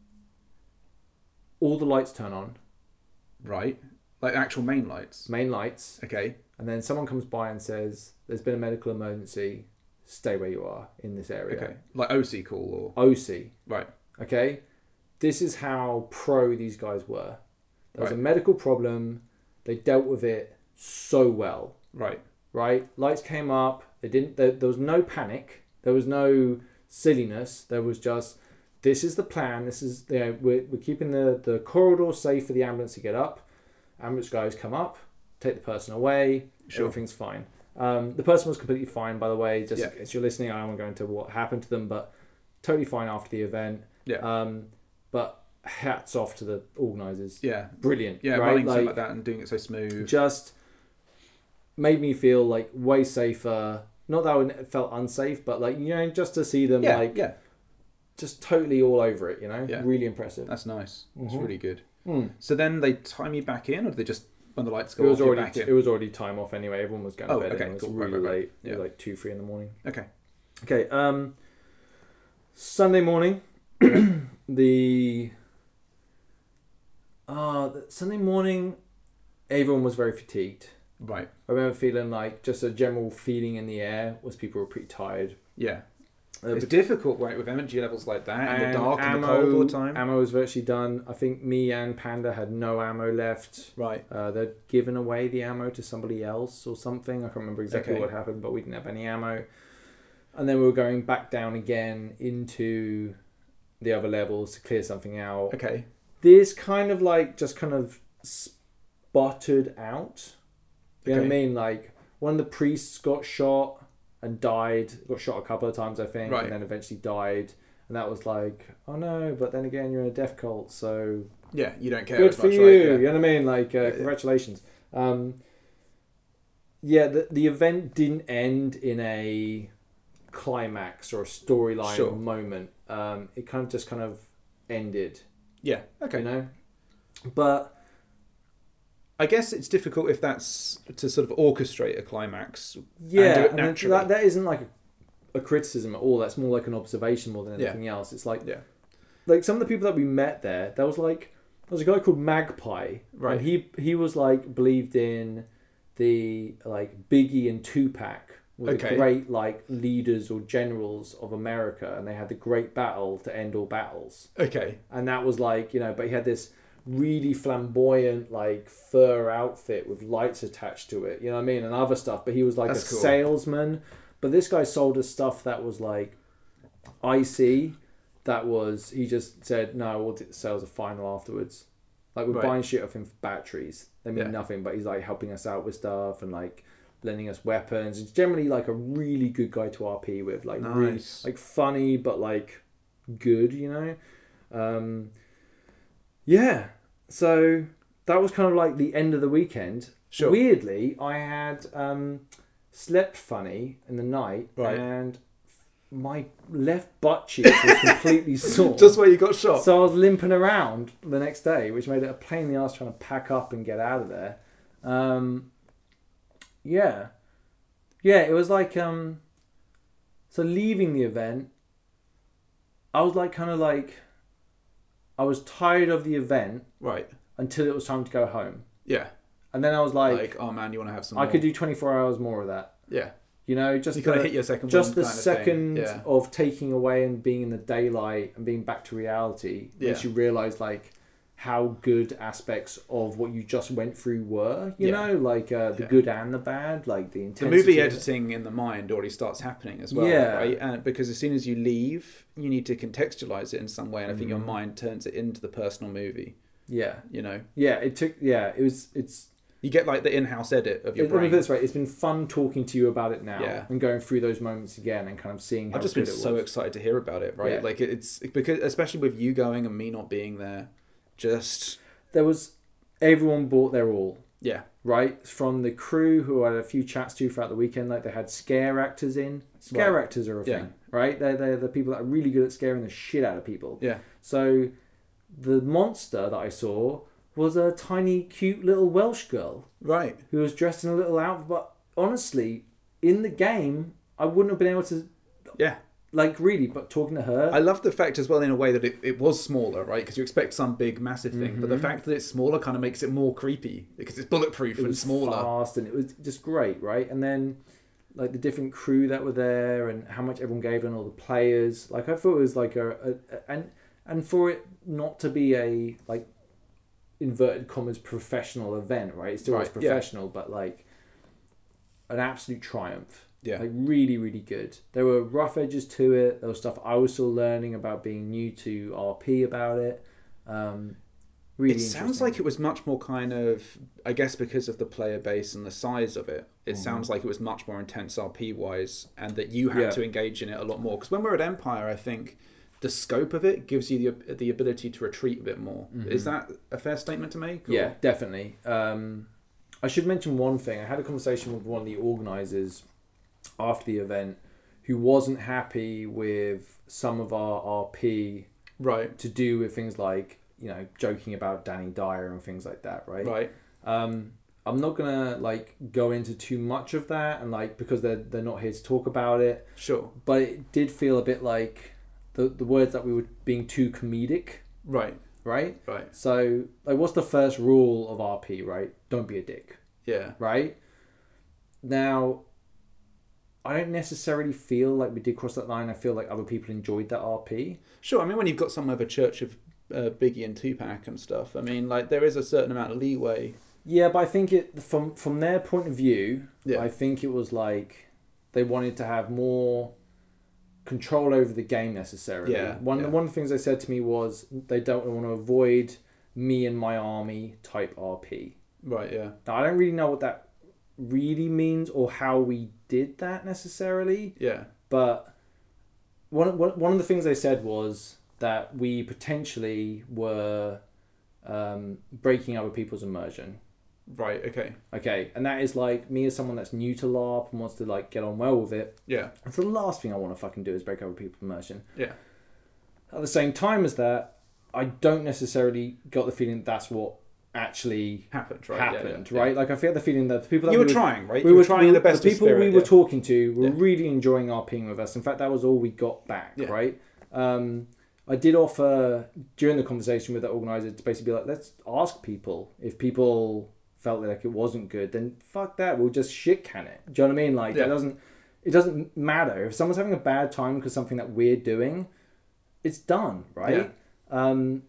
all the lights turn on, Right. Like actual main lights. main lights, Okay. and then someone comes by and says, "There's been a medical emergency. Stay where you are in this area." Okay. Like O C call or O C. right. Okay, this is how pro these guys were. There was Right. a medical problem. They dealt with it so well. Right. Right, lights came up. They didn't. There, there was no panic. There was no silliness. There was just, this is the plan. This is, you know, we're we're keeping the the corridor safe for the ambulance to get up. Ambulance guys come up, take the person away. Sure. Everything's fine. Um, the person was completely fine, by the way. Just Yeah. as you're listening, I don't want to go into what happened to them, but totally fine after the event. Yeah. Um, but hats off to the organisers. Yeah. Brilliant. Yeah. right? Running Like, something like that and doing it so smooth. just made me feel like way safer. Not that I felt unsafe, but like, you know, just to see them yeah. like yeah. just totally all over it, you know, Yeah. really impressive. That's nice. It's Mhm. really good. Mm. So then they time you back in, or do they just when the lights It go was off, you're already back in? it was already time off anyway. Everyone was going to Oh, bed. okay, and it was cool. Right, really right, right. late. It Yeah. was like two, three in the morning. Okay. Okay. Um, Sunday morning, the uh the Sunday morning, everyone was very fatigued. Right. I remember feeling like just a general feeling in the air was people were pretty tired. Yeah. Uh, It's difficult, right, with energy levels like that, in the dark and the ammo, cold all the time. Ammo was virtually done. I think me and Panda had no ammo left. Right. Uh, they'd given away the ammo to somebody else or something. I can't remember exactly Okay. what happened, but we didn't have any ammo. And then we were going back down again into the other levels to clear something out. Okay. This kind of like just kind of sputtered out. You know what I Okay. mean? Like one of the priests got shot and died. Got shot a couple of times, I think, Right. and then eventually died. And that was like, oh no! But then again, you're in a death cult, so Yeah, you don't care good as for much, you. right? Yeah. You know what I mean? Like, uh, congratulations. Um, yeah, the the event didn't end in a climax or a storyline Sure. moment. Um, it kind of just kind of ended. Yeah. Okay. You know, but I guess it's difficult if that's to sort of orchestrate a climax. yeah, and do it and then naturally. that that isn't like a, a criticism at all. That's more like an observation more than Yeah. anything else. It's like Yeah. like some of the people that we met there. There was like there was a guy called Magpie, Right. And he he was like believed in the like Biggie and Tupac were Okay. the great like leaders or generals of America, and they had the great battle to end all battles. Okay. And that was like, you know, but he had this really flamboyant like fur outfit with lights attached to it, you know what I mean, and other stuff. But he was like That's a cool. salesman. But this guy sold us stuff that was like icy. That was, he just said, no, all the sales are final afterwards. Like we're Right. buying shit off him for batteries. They mean Yeah. nothing, but he's like helping us out with stuff and like lending us weapons. It's generally like a really good guy to R P with, like really Nice. like funny but like good, you know. Um, yeah, so that was kind of like the end of the weekend. Sure. Weirdly, I had um, slept funny in the night, Right. and my left butt cheek was completely sore. Just where you got shot. So I was limping around the next day, which made it a pain in the ass trying to pack up and get out of there. Um, yeah. Yeah, it was like... Um, so leaving the event, I was like kind of like... I was tired of the event Right. until it was time to go home. Yeah. And then I was like... Like, oh man, you want to have some I more? could do twenty-four hours more of that. Yeah. You know, just You gotta the- hit your second just wind the kind of second thing. Yeah. of taking away and being in the daylight and being back to reality makes Yeah. you realize like how good aspects of what you just went through were. You Yeah. know, like uh, the Yeah. good and the bad, like the The intensity. movie of it. editing in the mind already starts happening as well, Yeah. right? And because as soon as you leave, you need to contextualize it in some way, and I think Mm. your mind turns it into the personal movie. Yeah, You know, yeah. It took. Yeah, it was. It's. you get like the in-house edit of your It, let me brain. put it this way: it's been fun talking to you about it now Yeah. and going through those moments again and kind of seeing how I've just good been it so was. excited to hear about it, right? Yeah. Like it's because, especially with you going and me not being there, just There was everyone bought their all. yeah, Right, from the crew who I had a few chats to throughout the weekend, like they had scare actors in. Scare Right. actors are a Yeah. thing, right? They're, they're the people that are really good at scaring the shit out of people. yeah, So the monster that I saw was a tiny, cute little Welsh girl right, who was dressed in a little outfit. But honestly, in the game, I wouldn't have been able to, yeah. like, really, but talking to her. I love the fact as well in a way that it, it was smaller, right? Because you expect some big, massive thing, but the Mhm. fact that it's smaller kind of makes it more creepy because it's bulletproof it and was smaller. fast and it was just great, right? And then like the different crew that were there and how much everyone gave and all the players. Like I thought it was like a, a, a and and for it not to be a like inverted commas professional event, right? It still was Right, yeah. professional, but like an absolute triumph. Yeah, Like really, really good. There were rough edges to it. There was stuff I was still learning about being new to R P about it. Um, really it sounds interesting. like it was much more kind of, I guess, because of the player base and the size of it. It Mhm. sounds like it was much more intense R P wise, and that you had Yeah. to engage in it a lot more. Because when we're at Empire, I think the scope of it gives you the the ability to retreat a bit more. Mhm. Is that a fair statement to make? or- Yeah, definitely. Um, I should mention one thing. I had a conversation with one of the organisers after the event who wasn't happy with some of our R P Right. to do with things like, you know, joking about Danny Dyer and things like that, right? Right. Um, I'm not gonna like go into too much of that, and like because they're they're not here to talk about it, Sure. but it did feel a bit like the the words that we were being too comedic, Right. right? Right. So like, what's the first rule of R P, right? Don't be a dick. Yeah. Right? Now, I don't necessarily feel like we did cross that line. I feel like other people enjoyed that R P. Sure, I mean, when you've got some of a Church of uh, Biggie and Tupac and stuff, I mean, like, there is a certain amount of leeway. Yeah, but I think it from from their point of view, Yeah. I think it was like they wanted to have more control over the game necessarily. Yeah, One yeah. one of the things they said to me was they don't want to avoid me and my army type R P. Right, yeah. Now I don't really know what that really means or how we did that necessarily, Yeah. but one one one of the things they said was that we potentially were um, breaking other people's immersion. Right, okay. Okay, and that is like me as someone that's new to LARP and wants to like get on well with it. Yeah. It's the last thing I want to fucking do is break other people's immersion. Yeah. At the same time as that, I don't necessarily got the feeling that's what actually Happened, right? Yeah, happened, yeah, right? Like I feel the feeling that the people that You we were trying, right? We You were were trying the best The of people spirit, we were yeah. talking to were Yeah. really enjoying RPing with us. In fact, that was all we got back, Yeah. right? Um, I did offer during the conversation with the organizer to basically be like, let's ask people if people felt like it wasn't good, then fuck that, we'll just shit can it. Do you know what I mean? Like Yeah. it doesn't it doesn't matter if someone's having a bad time because something that we're doing, it's done, right? Um,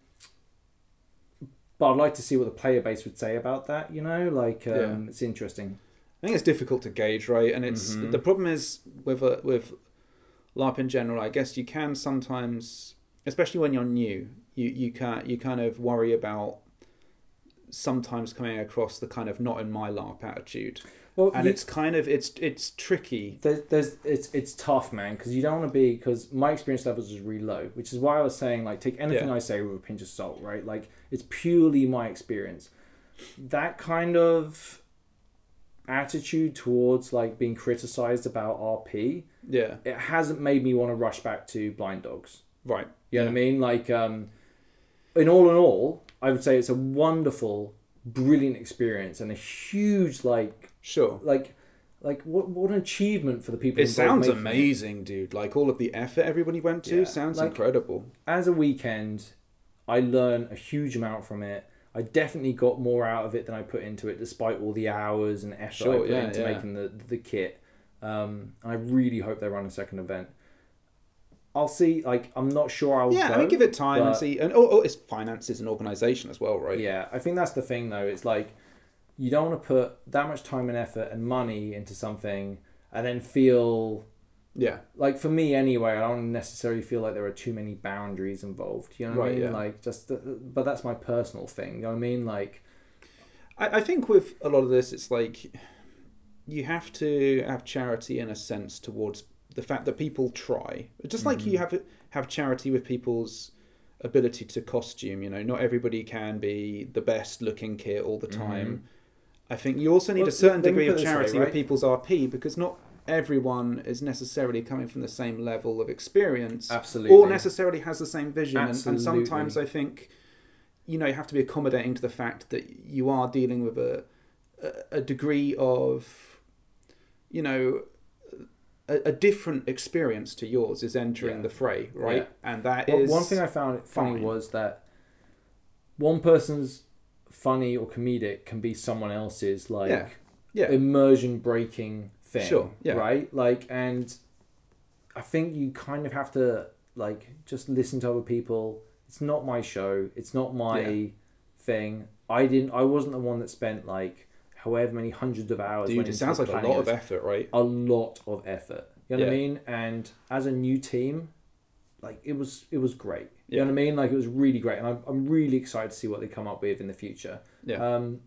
but I'd like to see what the player base would say about that. You know, like um, Yeah. it's interesting. I think it's difficult to gauge, right? And it's Mhm. the problem is with uh, with LARP in general. I guess you can sometimes, especially when you're new, you you can you kind of worry about sometimes coming across the kind of not in my LARP attitude, Well, and you- it's kind of it's it's tricky. There's, there's, it's, it's tough, man, because you don't want to be, because my experience levels is really low, which is why I was saying, like, take anything Yeah. I say with a pinch of salt, right? Like, it's purely my experience. That kind of attitude towards, like, being criticized about R P, Yeah, it hasn't made me want to rush back to Blind Dogs. right. You know yeah. what I mean? Like, um, in all in all, I would say it's a wonderful, brilliant experience and a huge, like, Sure. like, like what what an achievement for the people. It involved sounds making it. amazing, dude. Like all of the effort everybody went to Yeah. sounds Like- incredible. As a weekend, I learned a huge amount from it. I definitely got more out of it than I put into it, despite all the hours and effort Sure, I put yeah, into yeah. making the the kit. Um, I really hope they run a second event. I'll see. Like, I'm not sure I'll Yeah, go. I mean, give it time and but- see. And oh, oh, it's finances and organisation as well, right? Yeah, I think that's the thing, though. It's like you don't want to put that much time and effort and money into something and then feel Yeah. like, for me anyway, I don't necessarily feel like there are too many boundaries involved. You know what I Right, mean? yeah. Like, just, the, but that's my personal thing. You know what I mean? Like, I, I think with a lot of this, it's like you have to have charity in a sense towards the fact that people try. Just like you have have charity with people's ability to costume. You know, not everybody can be the best looking kit all the time. I think you also need Well, a certain let me degree put of it this way, charity right? with people's R P because not everyone is necessarily coming from the same level of experience Absolutely. or necessarily has the same vision. And, and Absolutely. sometimes I think, you know, you have to be accommodating to the fact that you are dealing with a a, a degree of, you know, a, a different experience to yours is entering Yeah. the fray, right? Yeah. And that Well, is one thing I found funny fine. was that one person's funny or comedic can be someone else's like Yeah. yeah, immersion breaking thing. Sure, yeah. Right? Like, and I think you kind of have to like just listen to other people. It's not my show. It's not my Yeah. thing. I didn't. I wasn't the one that spent like however many hundreds of hours. dude, went it into sounds like a planning lot of this. effort, right? A lot of effort. You know what I Yeah. mean? And as a new team, like it was it was great. You Yeah. know what I mean? Like it was really great, and I'm I'm really excited to see what they come up with in the future. Yeah. Um,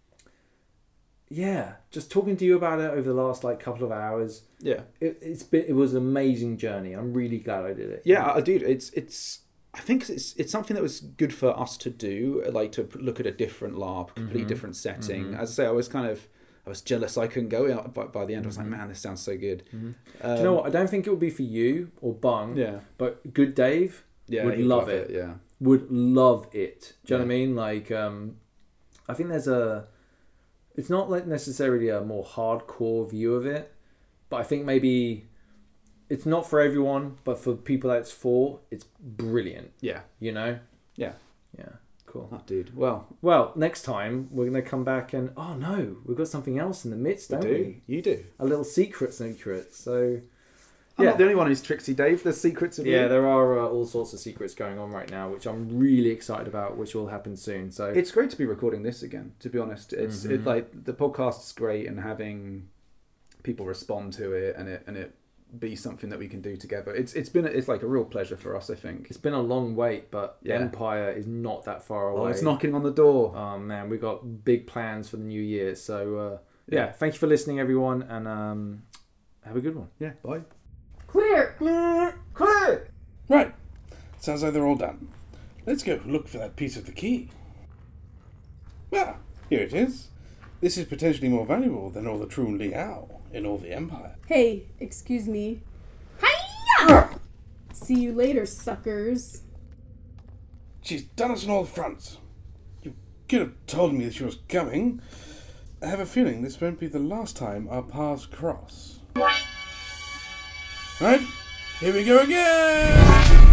yeah, just talking to you about it over the last like couple of hours, Yeah. it, it's been it was an amazing journey. I'm really glad I did it. Yeah, I dude, it's it's. I think it's it's something that was good for us to do, like to look at a different LARP, completely Mm-hmm. different setting. As I say, I was kind of, I was jealous I couldn't go, but by the end I was Mm-hmm. like, man, this sounds so good. Um, Do you know what? I don't think it would be for you or Bung. Yeah, But Good Dave yeah, would he'd love it. Yeah, would love it. Do you know what I Yeah. mean? Like, um, I think there's a. It's not like necessarily a more hardcore view of it, but I think maybe it's not for everyone. But for people that it's for, it's brilliant. yeah, You know? yeah. Yeah. Cool. Oh, dude. Well, Well, next time we're going to come back and oh no, we've got something else in the midst, we don't do. we? You do. A little secret, secret. So I'm yeah, not the only one who's Trixie Dave. There's secrets of yeah, you. there are uh, all sorts of secrets going on right now, which I'm really excited about, which will happen soon. So It's great to be recording this again. To be honest, it's Mhm. it, like the podcast's great, and having people respond to it and it and it be something that we can do together. It's it's been it's like a real pleasure for us. I think. it's been a long wait, but Yeah. Empire is not that far away. Oh, it's knocking on the door. Oh man, we got big plans for the new year. So uh, yeah, thank you for listening, everyone, and um, have a good one. Yeah. Bye. Clear! Clear, clear. Right. Sounds like they're all done. Let's go look for that piece of the key. Well, here it is. This is potentially more valuable than all the true Liao in all the Empire. Hey, excuse me. Hiya! See you later, suckers. She's done us on all fronts. You could have told me that she was coming. I have a feeling this won't be the last time our paths cross. Right, here we go again!